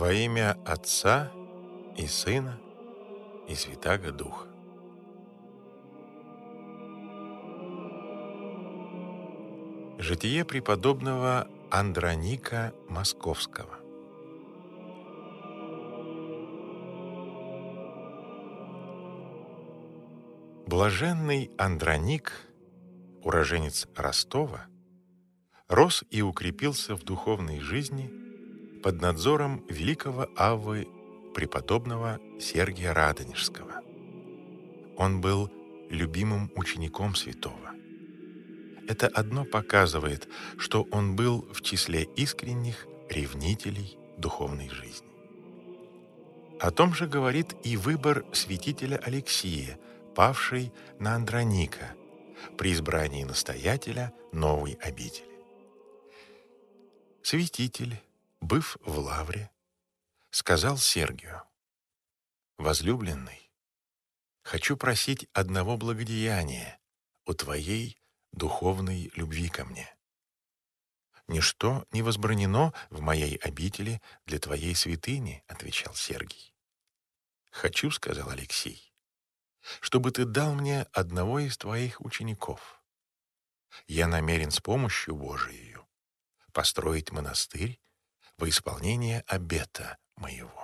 Во имя Отца и Сына и Святаго Духа. Житие преподобного Андроника Московского. Блаженный Андроник, уроженец Ростова, рос и укрепился в духовной жизни под надзором великого аввы преподобного Сергия Радонежского. Он был любимым учеником святого. Это одно показывает, что он был в числе искренних ревнителей духовной жизни. О том же говорит и выбор святителя Алексия, павший на Андроника, при избрании настоятеля новой обители. Святитель, быв в лавре, сказал Сергию: «Возлюбленный, хочу просить одного благодеяния у твоей духовной любви ко мне. Ничто не возбранено в моей обители для твоей святыни», — отвечал Сергий. «Хочу, — сказал Алексий, — чтобы ты дал мне одного из твоих учеников. Я намерен с помощью Божией построить монастырь во исполнение обета моего.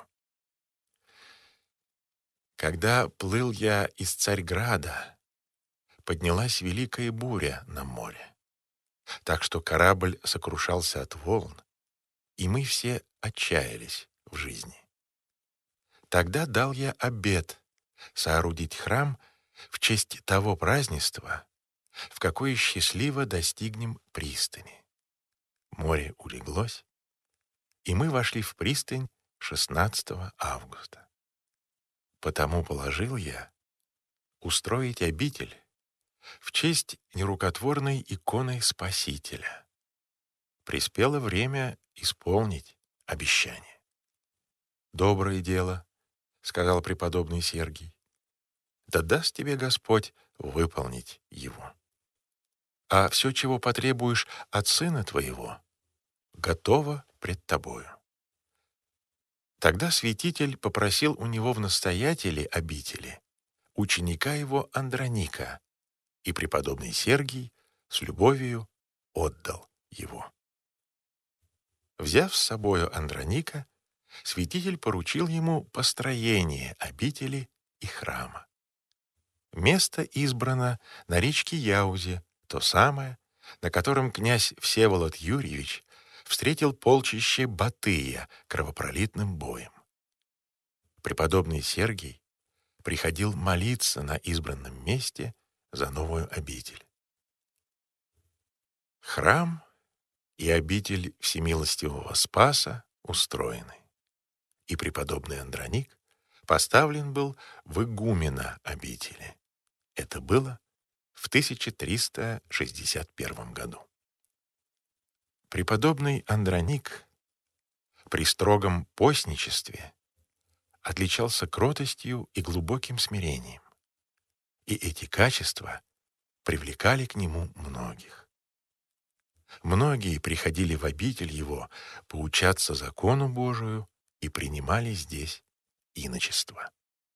Когда плыл я из Царьграда, поднялась великая буря на море, так что корабль сокрушался от волн, и мы все отчаялись в жизни. Тогда дал я обет соорудить храм в честь того празднества, в какое счастливо достигнем пристани. Море улеглось, и мы вошли в пристань 16 августа. Потому положил я устроить обитель в честь нерукотворной иконы Спасителя. Приспело время исполнить обещание. «Доброе дело, — сказал преподобный Сергий, — да даст тебе Господь выполнить его. А все, чего потребуешь от сына твоего, готово пред тобою». Тогда святитель попросил у него в настоятеле обители ученика его Андроника, и преподобный Сергий с любовью отдал его. Взяв с собою Андроника, святитель поручил ему построение обители и храма. Место избрано на речке Яузе, то самое, на котором князь Всеволод Юрьевич встретил полчище Батыя кровопролитным боем. Преподобный Сергий приходил молиться на избранном месте за новую обитель. Храм и обитель Всемилостивого Спаса устроены, и преподобный Андроник поставлен был в игумена обители. Это было в 1361 году. Преподобный Андроник при строгом постничестве отличался кротостью и глубоким смирением, и эти качества привлекали к нему многих. Многие приходили в обитель его поучаться закону Божию и принимали здесь иночество.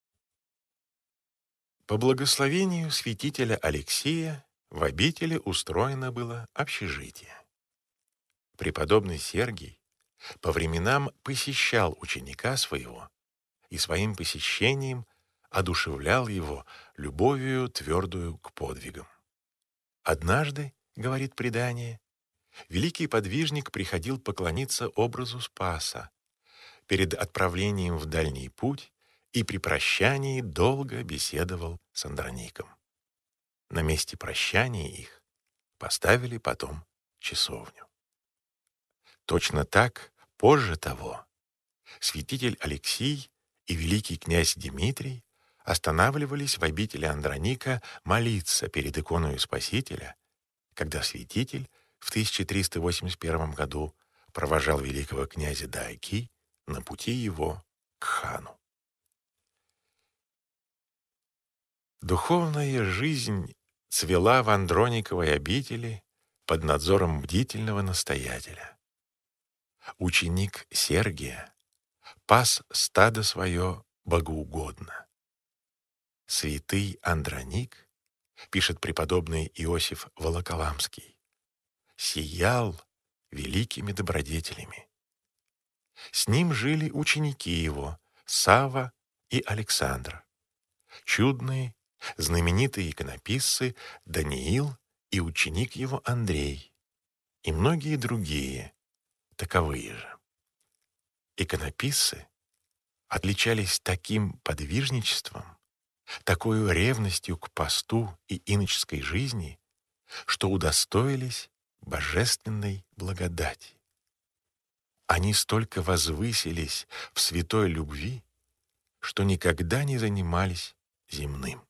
По благословению святителя Алексия в обители устроено было общежитие. Преподобный Сергий по временам посещал ученика своего и своим посещением одушевлял его любовью твердую к подвигам. Однажды, говорит предание, великий подвижник приходил поклониться образу Спаса перед отправлением в дальний путь и при прощании долго беседовал с Андроником. На месте прощания их поставили потом часовню. Точно так, позже того, святитель Алексий и великий князь Дмитрий останавливались в обители Андроника молиться перед иконой Спасителя, когда святитель в 1381 году провожал великого князя до Оки на пути его к хану. Духовная жизнь цвела в Андрониковой обители под надзором бдительного настоятеля. Ученик Сергия пас стадо свое богоугодно. Святый Андроник, пишет преподобный Иосиф Волоколамский, сиял великими добродетелями. С ним жили ученики его, Савва и Александр, чудные, знаменитые иконописцы Даниил и ученик его Андрей, и многие другие, таковые же. Иконописцы отличались таким подвижничеством, такой ревностью к посту и иноческой жизни, что удостоились божественной благодати. Они столько возвысились в святой любви, что никогда не занимались земным.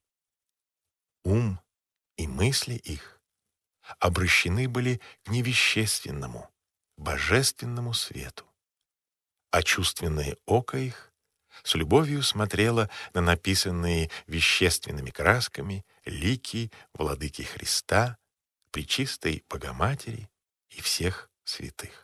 Ум и мысли их обращены были к невещественному, божественному свету, а чувственное око их с любовью смотрело на написанные вещественными красками лики Владыки Христа, Пречистой Богоматери и всех святых.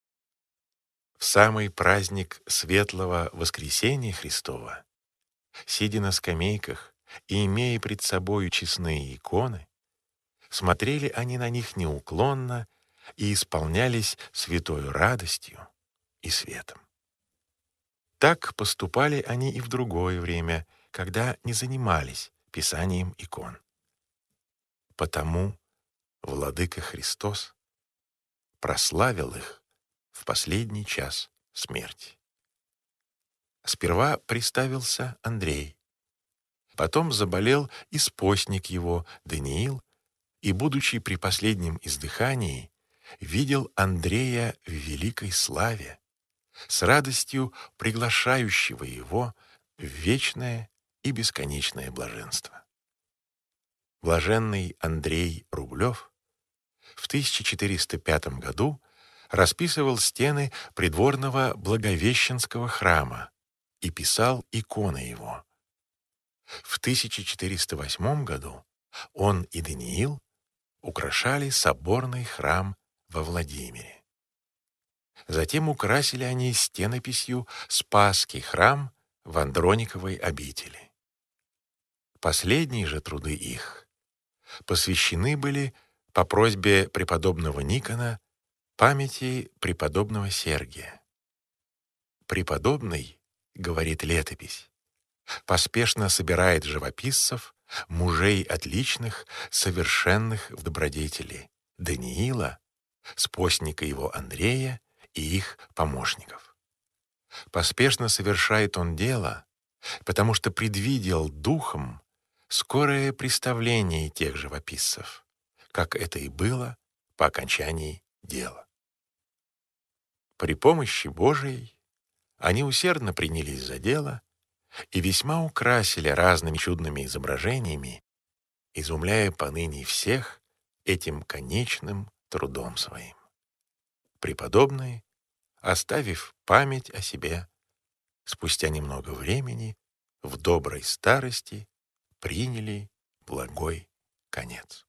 В самый праздник Светлого Воскресения Христова, сидя на скамейках и имея пред собою честные иконы, смотрели они на них неуклонно и исполнялись святою радостью и светом. Так поступали они и в другое время, когда не занимались писанием икон. Потому Владыка Христос прославил их в последний час смерти. Сперва приставился Андрей, потом заболел и спостник его, Даниил, и, будучи при последнем издыхании, видел Андрея в великой славе, с радостью приглашающего его в вечное и бесконечное блаженство. Блаженный Андрей Рублев в 1405 году расписывал стены придворного Благовещенского храма и писал иконы его. В 1408 году он и Даниил украшали соборный храм во Владимире. Затем украсили они стенописью Спасский храм в Андрониковой обители. Последние же труды их посвящены были по просьбе преподобного Никона памяти преподобного Сергия. Преподобный, говорит летопись, поспешно собирает живописцев, мужей отличных, совершенных в добродетели, Даниила, спостника его Андрея и их помощников. Поспешно совершает он дело, потому что предвидел духом скорое представление тех живописцев, как это и было по окончании дела. При помощи Божией они усердно принялись за дело и весьма украсили разными чудными изображениями, изумляя поныне всех этим конечным трудом своим. Преподобные, оставив память о себе, спустя немного времени, в доброй старости, приняли благой конец.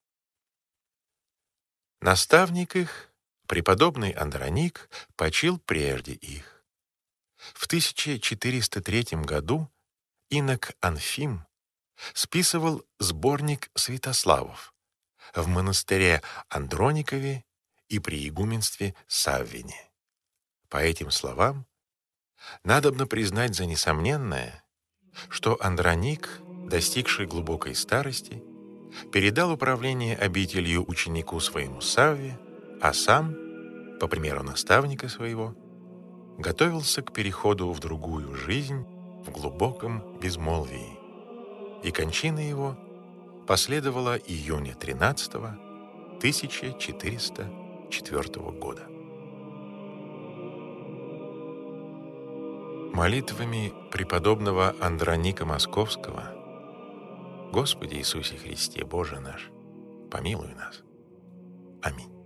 Наставник их, преподобный Андроник, почил прежде их. В 1403 году инок Анфим списывал сборник святославов в монастыре Андроникове и при игуменстве Саввине. По этим словам, надобно признать за несомненное, что Андроник, достигший глубокой старости, передал управление обителью ученику своему Савве, а сам, по примеру наставника своего, готовился к переходу в другую жизнь в глубоком безмолвии, и кончина его последовала июня 13-го 1404 года. Молитвами преподобного Андроника Московского: Господи Иисусе Христе, Боже наш, помилуй нас. Аминь.